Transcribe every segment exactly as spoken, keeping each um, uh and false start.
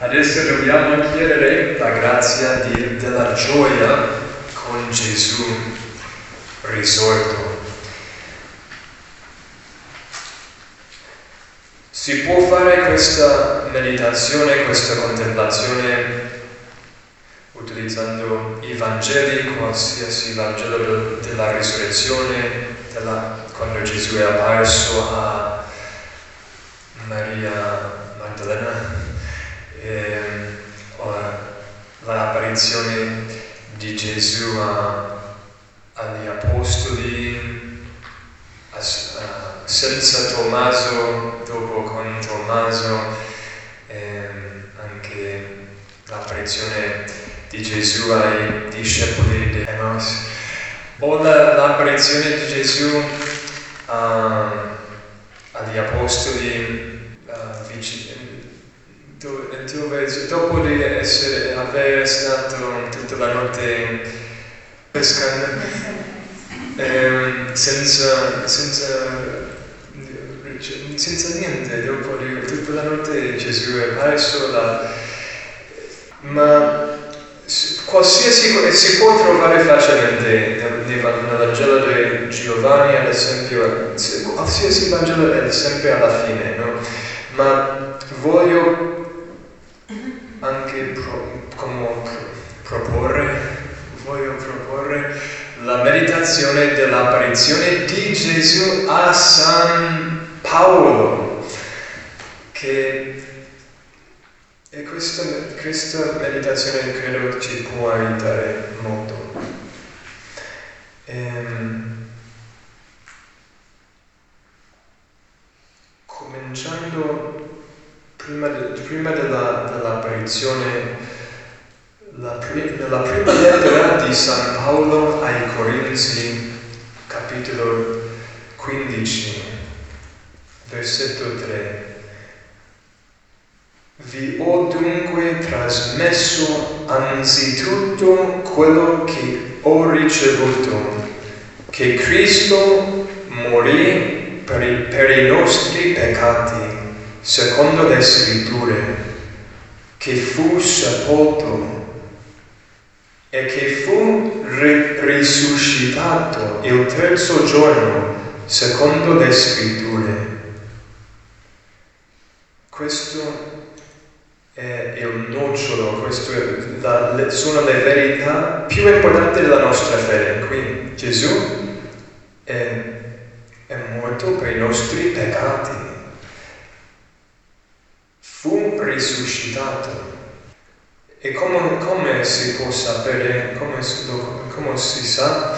Adesso dobbiamo chiedere la grazia di, della gioia con Gesù risorto. Si può fare questa meditazione, questa contemplazione utilizzando i Vangeli, qualsiasi Vangelo de, della risurrezione, della, quando Gesù è apparso a Maria Maddalena, e, o l'apparizione di Gesù a, agli Apostoli, a, a, senza Tommaso, dopo con Tommaso, e anche l'apparizione di Gesù ai discepoli di Emmaus, o la, l'apparizione di Gesù uh, agli Apostoli uh, vicino, dove, dove dopo di essere, aver stato tutta la notte pescando, ehm, senza, senza, senza niente, dopo di tutta la notte Gesù è apparso, la, ma qualsiasi si può trovare facilmente nel Vangelo di Giovanni, ad esempio, qualsiasi Vangelo è sempre alla fine, no? Ma voglio anche pro, come proporre, voglio proporre la meditazione dell'apparizione di Gesù a San Paolo, che e questa, questa meditazione credo ci può aiutare molto. Ehm, cominciando prima, de, prima della, dell'apparizione, la, nella prima lettera di San Paolo ai Corinzi, capitolo quindici, versetto tre. Vi ho dunque trasmesso anzitutto quello che ho ricevuto, che Cristo morì per i, per i nostri peccati, secondo le Scritture, che fu sepolto e che fu ri- risuscitato il terzo giorno, secondo le Scritture. Questo è il nocciolo, questo è la, sono le verità più importanti della nostra fede. Qui Gesù è, è morto per i nostri peccati, fu risuscitato. E come, come si può sapere, come, come si sa?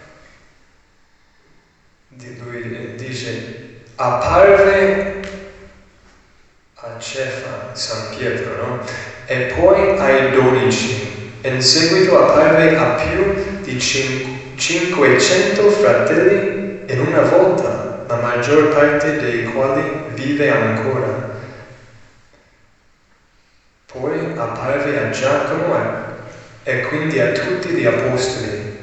Lui dice, apparve a Cefa, San Pietro, no? E poi ai dodici. In seguito apparve a più di cinquecento fratelli in una volta, la maggior parte dei quali vive ancora. Poi apparve a Giacomo e quindi a tutti gli apostoli.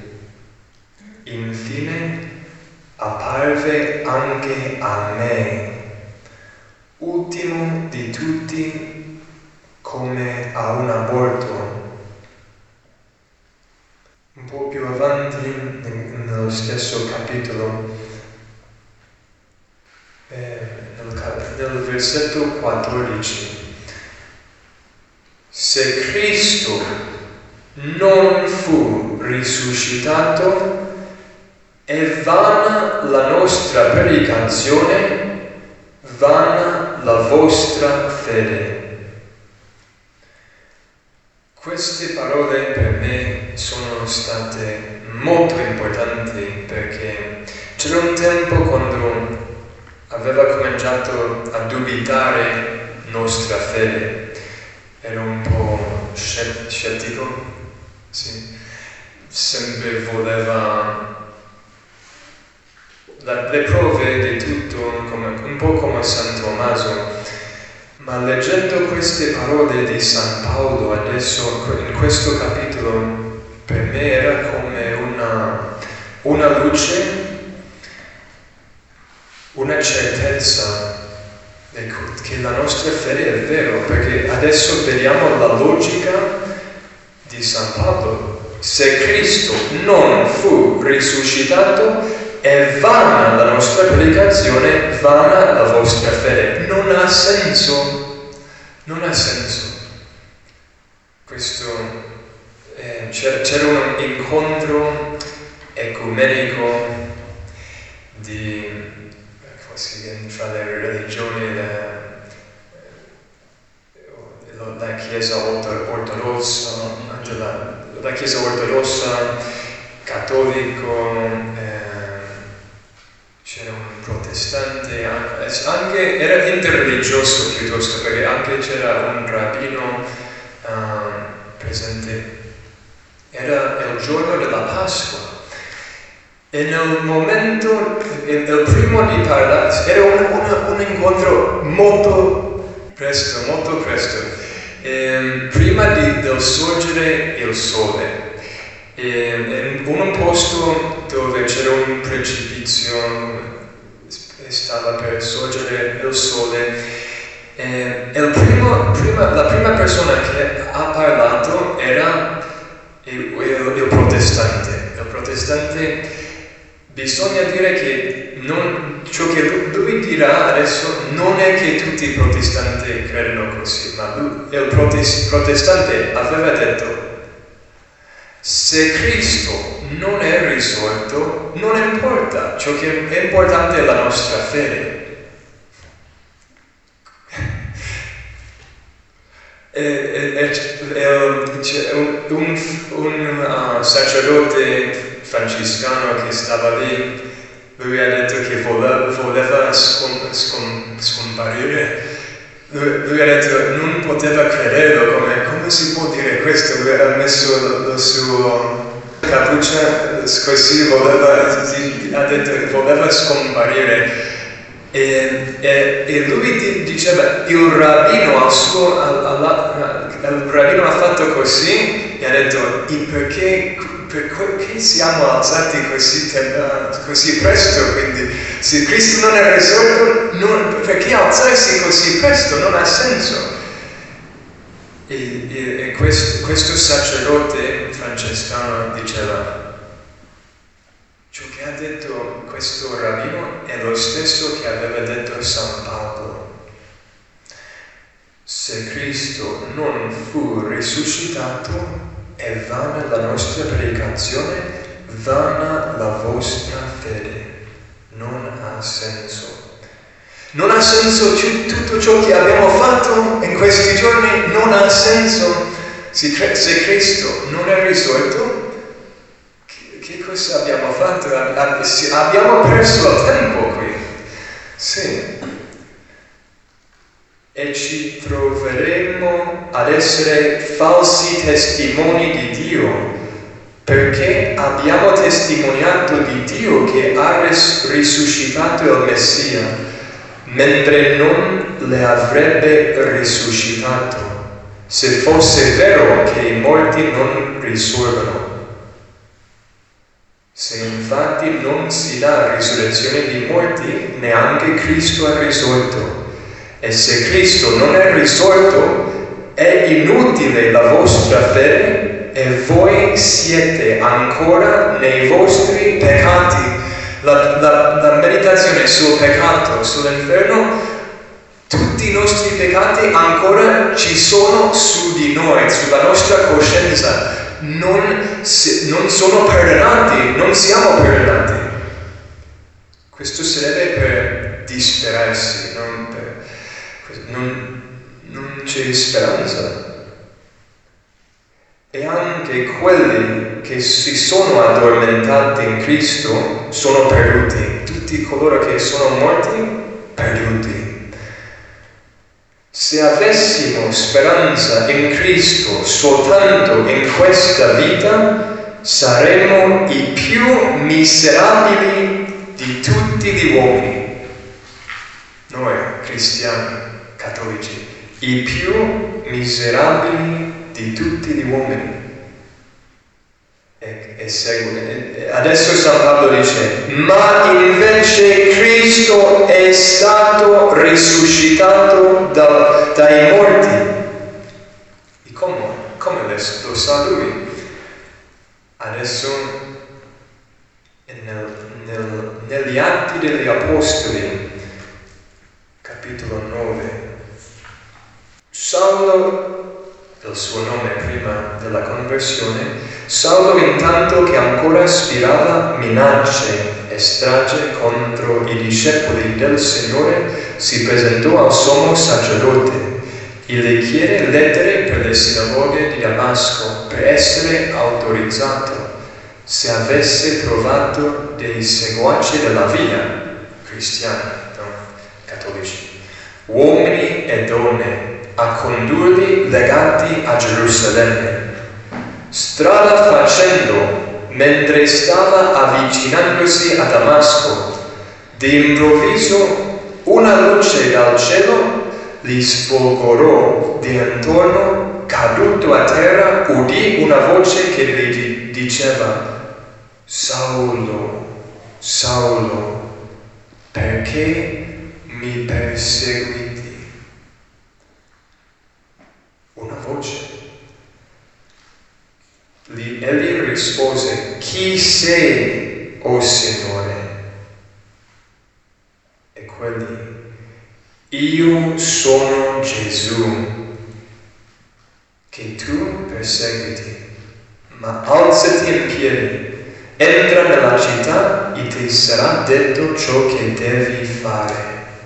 Infine apparve anche a me, ultimo di tutti, come a un aborto. Un po' più avanti, nello stesso capitolo, eh, nel, nel versetto quattordici, se Cristo non fu risuscitato, è vana la nostra predicazione, vana la vostra fede. Queste parole per me sono state molto importanti, perché c'era un tempo quando aveva cominciato a dubitare nostra fede. Ero un po' scettico, sì. Sempre voleva la, le prove di tutto, come, un po' come San Tommaso. Ma leggendo queste parole di San Paolo adesso, in questo capitolo, per me era come una, una luce, una certezza ecco, che la nostra fede è vera, perché adesso vediamo la logica di San Paolo. Se Cristo non fu risuscitato, è vana la nostra predicazione, vana la vostra fede. Non ha senso, non ha senso. Questo, eh, c'era, c'era un incontro ecumenico di, come si chiama, tra le religioni, la, la Chiesa ortodossa, la, la Chiesa ortodossa, cattolico, eh, c'era un protestante, anche era interreligioso piuttosto, perché anche c'era un rabbino uh, presente. Era il giorno della Pasqua e nel momento, il, il primo di parlare, era un, un, un incontro molto presto, molto presto, e, prima di, del sorgere il sole. E, in un posto dove c'era un precipizio, stava per sorgere il sole, e il primo, prima, la prima persona che ha parlato era il, il, il protestante. Il protestante, bisogna dire che non, ciò che lui dirà adesso non è che tutti i protestanti credono così, ma lui, il protestante aveva detto: se Cristo non è risorto, non importa, ciò che è importante è la nostra fede. E, e, e, c'è un, un, un uh, sacerdote francescano che stava lì, lui ha detto che voleva, voleva scom, scom, scomparire. Lui, lui ha detto, non poteva crederlo, come, come si può dire questo? Lui ha messo la sua cappuccia così, voleva, ha detto voleva scomparire. E, e, e lui diceva, il rabbino, al suo, al, al, il rabbino ha fatto così e ha detto, e perché, perché siamo alzati così, così presto? Quindi se Cristo non è risorto, non, perché alzarsi così presto? Non ha senso. E, e, e questo, questo sacerdote francescano diceva, ciò che ha detto questo rabbino è lo stesso che aveva detto San Paolo. Se Cristo non fu risuscitato, è vana la nostra predicazione, vana la vostra fede. Non ha senso. Non ha senso tutto ciò che abbiamo fatto in questi giorni, non ha senso. Se Cristo non è risorto, che cosa abbiamo fatto? Abbiamo perso il tempo qui. Sì. E ci troveremo ad essere falsi testimoni di Dio, perché abbiamo testimoniato di Dio che ha ris- risuscitato il Messia, mentre non le avrebbe risuscitato, se fosse vero che i morti non risorgono. Se infatti non si dà risurrezione di morti, neanche Cristo è risorto. E se Cristo non è risorto, è inutile la vostra fede e voi siete ancora nei vostri peccati. La, la, la meditazione sul peccato, sull'inferno, tutti i nostri peccati ancora ci sono su di noi, sulla nostra coscienza. Non, si, non sono perdonati, non siamo perdonati. Questo serve per disperarsi, non, per, non, non c'è speranza. E anche quelli che si sono addormentati in Cristo sono perduti. Tutti coloro che sono morti, perduti. Se avessimo speranza in Cristo soltanto in questa vita, saremmo i più miserabili di tutti gli uomini. Noi, cristiani, cattolici, i più miserabili di tutti gli uomini. e, e segue. Adesso San Paolo dice: ma invece Cristo è stato risuscitato da, dai morti. E come, come lo sa lui? Adesso nel, nel, negli Atti degli Apostoli, capitolo nove, Saulo, il suo nome prima della conversione, Saulo, intanto che ancora ispirava minacce e strage contro i discepoli del Signore, si presentò al sommo sacerdote e le chiede lettere per le sinagoghe di Damasco per essere autorizzato, se avesse trovato dei seguaci della via, cristiani, no? Cattolici, uomini e donne, a condurli legati a Gerusalemme. Strada facendo, mentre stava avvicinandosi a Damasco, d'improvviso una luce dal cielo gli sfolgorò di intorno. Caduto a terra, udì una voce che gli diceva: Saulo, Saulo, perché mi perseguiti? Una voce. Egli rispose: chi sei, o Signore? E quelli: io sono Gesù, che tu perseguiti, ma alzati in piedi, entra nella città e ti sarà detto ciò che devi fare.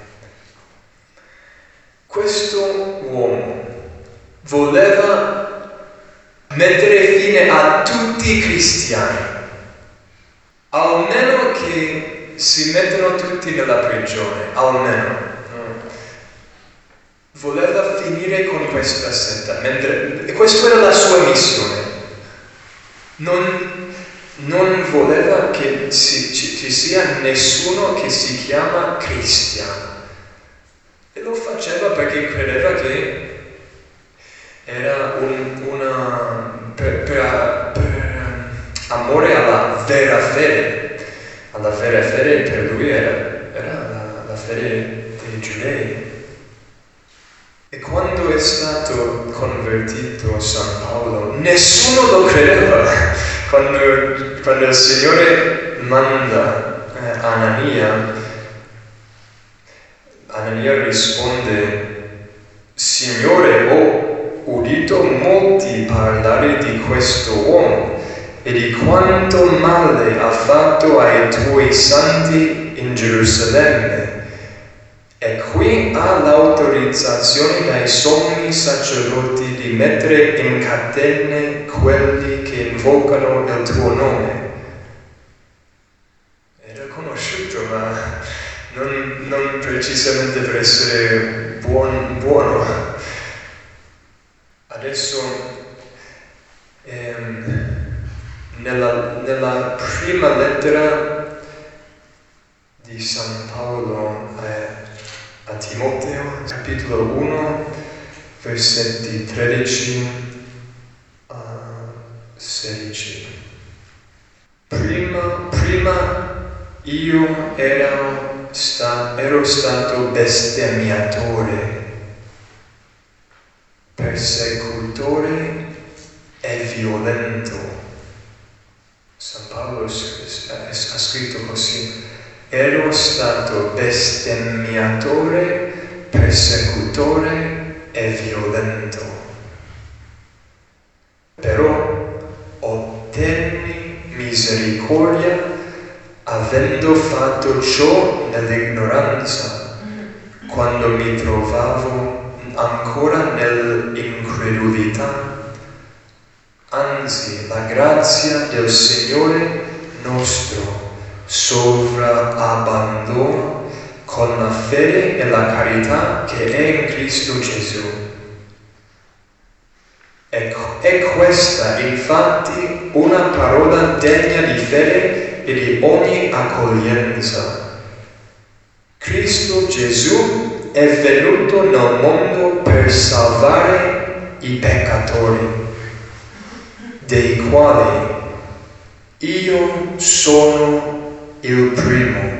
Questo uomo voleva mettere fine a tutti i cristiani, almeno che si mettono tutti nella prigione, almeno. Voleva finire con questa setta, mentre, e questa era la sua missione. Non, non voleva che ci, ci, ci sia nessuno che si chiama cristiano. E lo faceva perché credeva che era un, una, per, per, per amore alla vera fede. Alla vera fede per lui era, era la, la fede dei giudei. E quando è stato convertito San Paolo, nessuno lo credeva. Quando, quando il Signore manda eh, Anania, Anania risponde: Signore, ho udito molti parlare di questo uomo e di quanto male ha fatto ai tuoi santi in Gerusalemme. E qui ha l'autorizzazione dai sommi sacerdoti di mettere in catene quelli che invocano il tuo nome. Era conosciuto, ma non, non precisamente per essere buon, buono. Adesso, ehm, nella, nella prima lettera di San Paolo eh, a Timoteo, capitolo uno, versetti tredici a sedici. Prima, prima io ero, sta, ero stato bestemmiatore, persecutore e violento. San Paolo ha scritto così: ero stato bestemmiatore, persecutore e violento. Però ottenni misericordia avendo fatto ciò nell'ignoranza, quando mi trovavo ancora nell'incredulità. Anzi, la grazia del Signore nostro sovrabbandona con la fede e la carità che è in Cristo Gesù. Ecco, è questa infatti una parola degna di fede e di ogni accoglienza. Cristo Gesù è venuto nel mondo per salvare i peccatori, dei quali io sono il primo,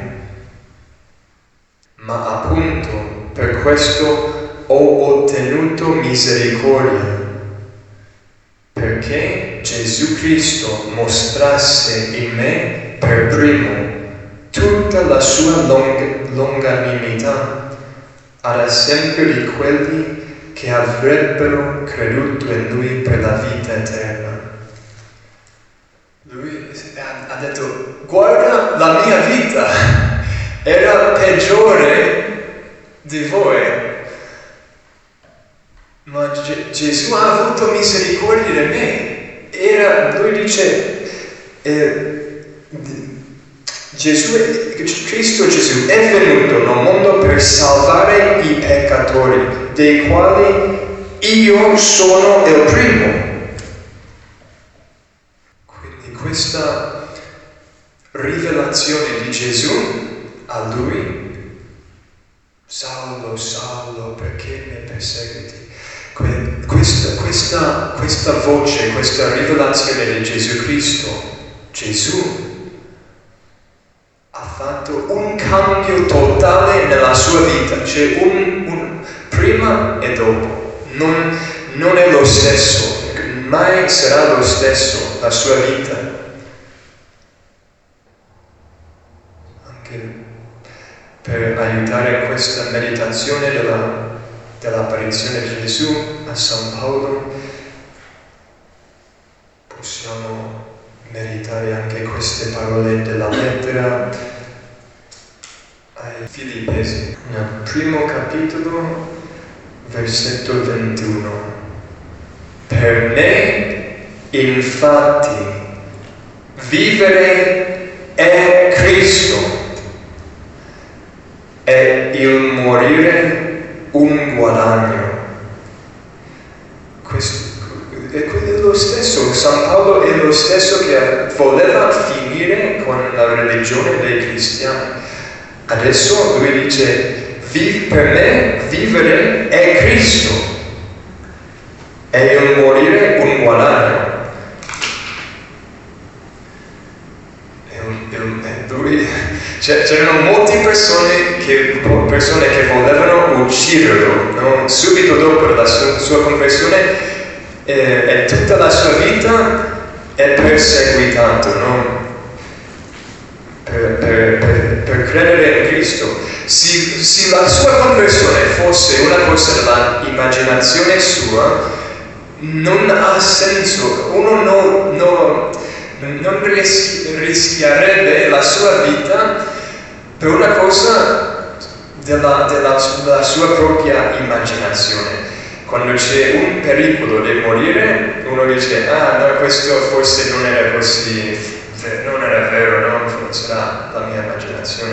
ma appunto per questo ho ottenuto misericordia, perché Gesù Cristo mostrasse in me per primo tutta la sua long- longanimità, ad esempio di quelli che avrebbero creduto in Lui per la vita eterna. Lui ha detto: guarda la mia vita, era peggiore di voi, ma Ge- Gesù ha avuto misericordia di me. Era, lui dice, eh, Gesù, Cristo Gesù è venuto nel mondo per salvare i peccatori, dei quali io sono il primo. Quindi questa rivelazione di Gesù a lui: Saulo, Saulo, perché mi perseguiti? Questa, questa, questa voce, questa rivelazione di Gesù Cristo, Gesù ha fatto un cambio totale nella sua vita, c'è un, un prima e dopo, non, non è lo stesso, mai sarà lo stesso la sua vita. Anche per aiutare in questa meditazione della, dell'apparizione di Gesù a San Paolo, possiamo meditare anche queste parole della lettera ai Filippesi, nel primo capitolo, versetto ventuno. Per me, infatti, vivere è Cristo e il morire un guadagno. Questo è lo stesso, San Paolo è lo stesso che voleva finire con la religione dei cristiani. Adesso lui dice: per me vivere è Cristo e il morire un guadagno. E lui, c'erano molte persone che, persone che volevano ucciderlo, no? Subito dopo la sua, sua conversione. E tutta la sua vita è perseguitato, no? per, per, per, per credere in Cristo. Se, se la sua conversione fosse una cosa dell'immaginazione sua, non ha senso. Uno no, no, non rischi, rischierebbe la sua vita per una cosa della, della, della sua propria immaginazione. Quando c'è un pericolo di morire, uno dice: ah, no, questo forse non era così, non era vero, no? Sarà la mia immaginazione.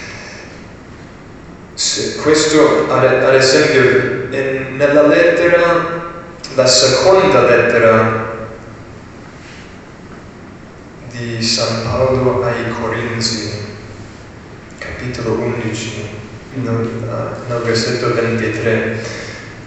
Se questo, ad, ad esempio, in, nella lettera, la seconda lettera di San Paolo ai Corinzi, capitolo undici, nel, nel versetto ventitré.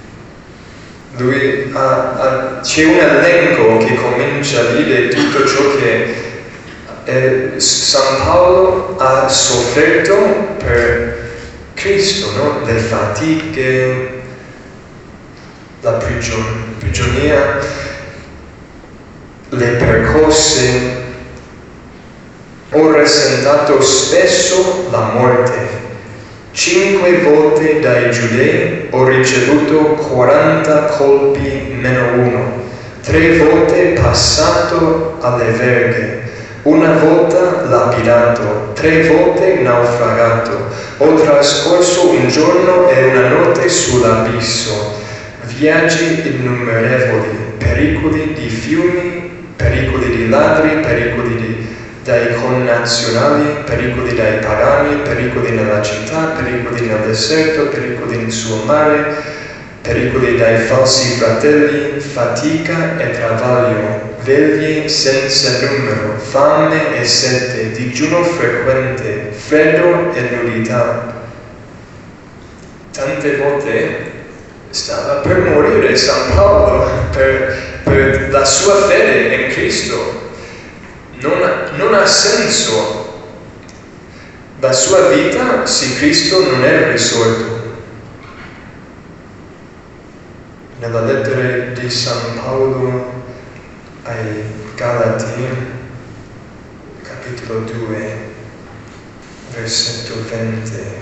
Lui ha, ha, c'è un elenco che comincia a dire tutto ciò che eh, San Paolo ha sofferto per Cristo, no? Le fatiche, la prigion- prigionia, le percosse. Ho risentato spesso la morte. Cinque volte dai giudei ho ricevuto quaranta colpi meno uno, tre volte passato alle verghe, una volta lapidato, tre volte naufragato. Ho trascorso un giorno e una notte sull'abisso, viaggi innumerevoli, pericoli di fiumi, pericoli di ladri, pericoli di dai connazionali, pericoli dai pagani, pericoli nella città, pericoli nel deserto, pericoli sul mare, pericoli dai falsi fratelli, fatica e travaglio, veglie senza numero, fame e sete, digiuno frequente, freddo e nudità. Tante volte stava per morire San Paolo per, per la sua fede in Cristo. Non, senso. La sua vita, se Cristo non è risorto. Nella lettera di San Paolo ai Galati, capitolo due, versetto venti.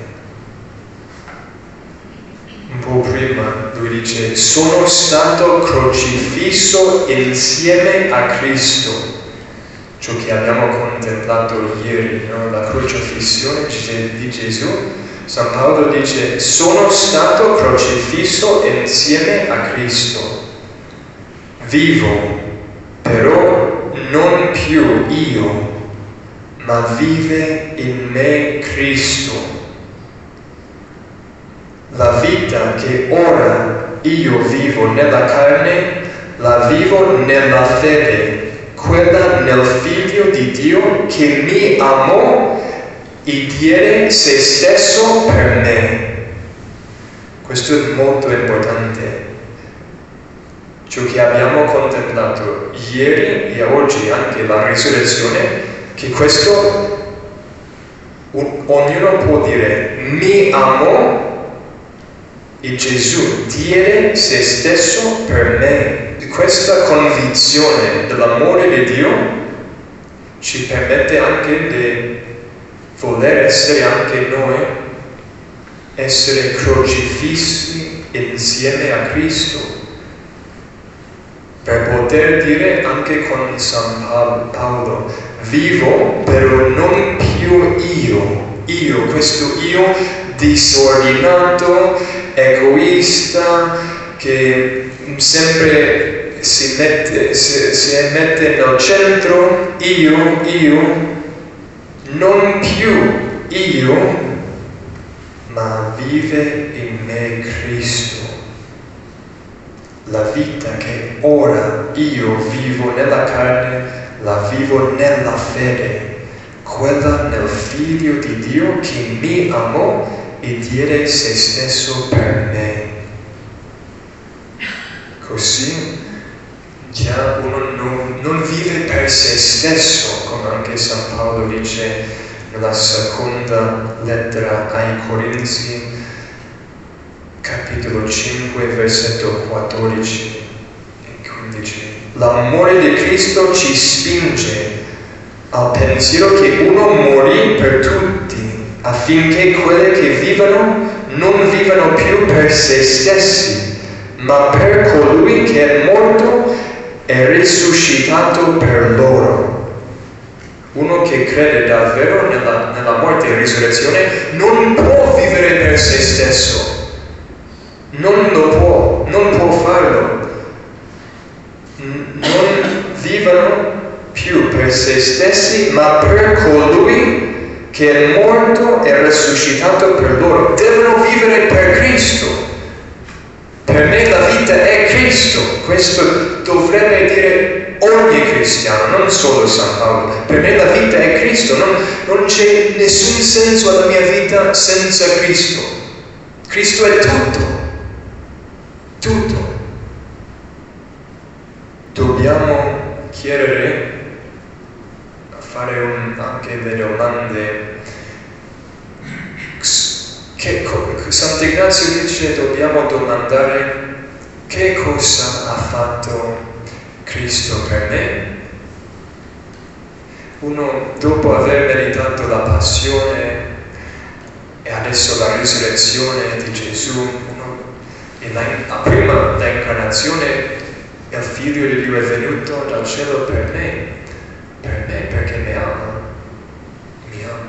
Un po' prima lui dice: sono stato crocifisso insieme a Cristo. Ciò che abbiamo contemplato ieri, no? La crocifissione di Gesù. San Paolo dice: sono stato crocifisso insieme a Cristo. Vivo, però non più io, ma vive in me Cristo. La vita che ora io vivo nella carne, la vivo nella fede, quella nel Figlio di Dio che mi amò e diede se stesso per me. Questo è molto importante. Ciò che abbiamo contemplato ieri e oggi, anche la risurrezione, che questo ognuno può dire: mi amò e Gesù diede se stesso per me. Questa convinzione dell'amore di Dio ci permette anche di voler essere anche noi, essere crocifissi insieme a Cristo, per poter dire anche con San Paolo: vivo, però non più io, io, questo io disordinato, egoista, che sempre si mette, si, si mette nel centro, io, io, non più io, ma vive in me Cristo. La vita che ora io vivo nella carne, la vivo nella fede, quella nel Figlio di Dio che mi amò e diede se stesso per me. Così già uno non, non vive per se stesso, come anche San Paolo dice nella seconda lettera ai Corinzi, capitolo cinque, versetto quattordici e quindici. L'amore di Cristo ci spinge al pensiero che uno morì per tutti, affinché quelli che vivono non vivano più per se stessi, ma per colui che è morto e risuscitato per loro. Uno che crede davvero nella, nella morte e risurrezione non può vivere per se stesso. Non lo può, non può farlo. Non vivono più per se stessi, ma per colui che è morto e risuscitato per loro. Devono vivere per Cristo. Per me la vita è Cristo. Questo dovrebbe dire ogni cristiano, non solo San Paolo. Per me la vita è Cristo. Non, non c'è nessun senso alla mia vita senza Cristo. Cristo è tutto. Tutto. Dobbiamo chiedere, fare un, anche le domande. Che, Sant'Ignazio dice: dobbiamo domandare che cosa ha fatto Cristo per me. Uno, dopo aver meditato la passione e adesso la risurrezione di Gesù, uno, e la, prima l'incarnazione, il Figlio di Dio è venuto dal cielo per me, per me perché mi ama, mi ama.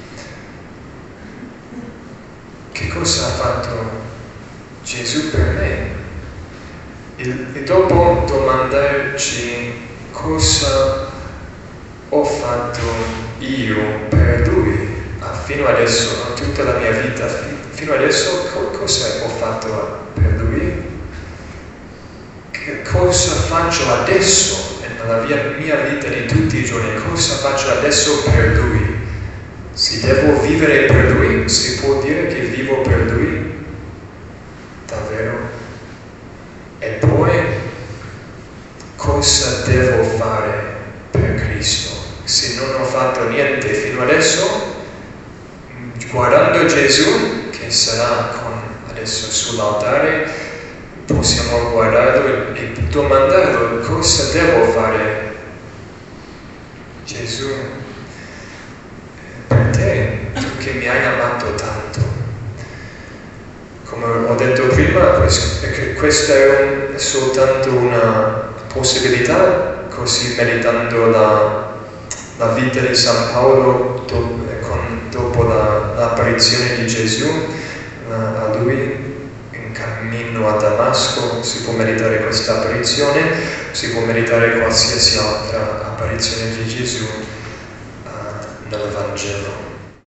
Che cosa ha fatto Gesù per me? E, e dopo domandarci cosa ho fatto io per Lui, ah, fino adesso, no? Tutta la mia vita, fino adesso co- cosa ho fatto per Lui? Che cosa faccio adesso nella mia, mia vita di tutti i giorni? Cosa faccio adesso per Lui? Se devo vivere per Lui, si può dire che vivo per Lui? Davvero? E poi, cosa devo fare per Cristo? se non ho fatto niente fino adesso, guardando Gesù che sarà con, adesso sull'altare, possiamo guardarlo e domandarlo cosa devo fare. Gesù, per te, tu che mi hai amato tanto. Come ho detto prima, questa è un, soltanto una possibilità, così meditando la, la vita di San Paolo do, con, dopo la, l'apparizione di Gesù la, a lui in cammino a Damasco, si può meditare questa apparizione, si può meditare qualsiasi altra apparizione di Gesù uh, nel Vangelo.